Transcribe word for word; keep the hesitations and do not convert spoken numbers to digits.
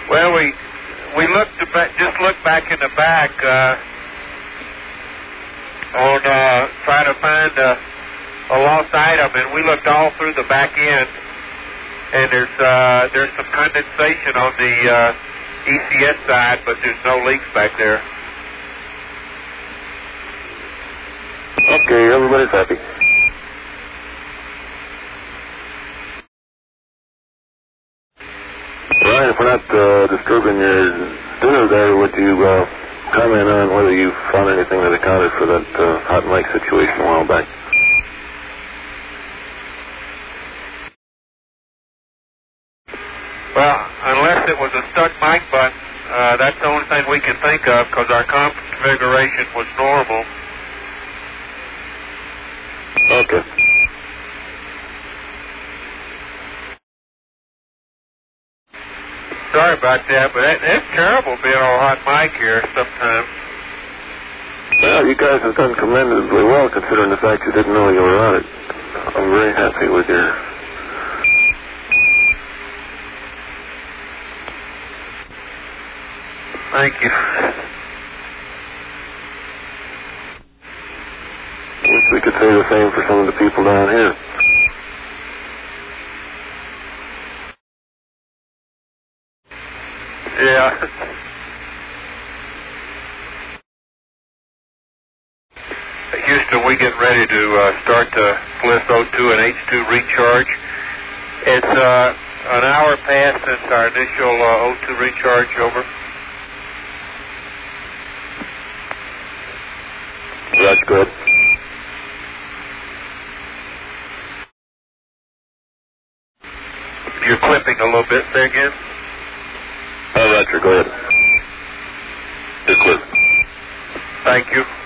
Well, we we looked back, just looked back in the back uh, on uh, trying to find a, a lost item, and we looked all through the back end, and there's uh, there's some condensation on the uh, E C S side, but there's no leaks back there. Okay, everybody's happy. Ryan, if we're not uh, disturbing your dinner there, would you uh, comment on whether you found anything that accounted for that uh, hot mic situation a while back? Well, unless it was a stuck mic button, uh, that's the only thing we can think of, because our configuration was normal. Okay. Sorry about that, but that, that's terrible being on a hot mic here sometimes. Well, you guys have done commendably well considering the fact you didn't know you were on it. I'm very happy with your... Thank you. Wish we could say the same for some of the people down here. Yeah. Houston, we getting ready to uh, start the Bliss O two and H two recharge. It's uh, an hour past since our initial uh, O two recharge. Over. That's good. You're clipping a little bit there again? Oh, Roger, go ahead. Just clip. Thank you.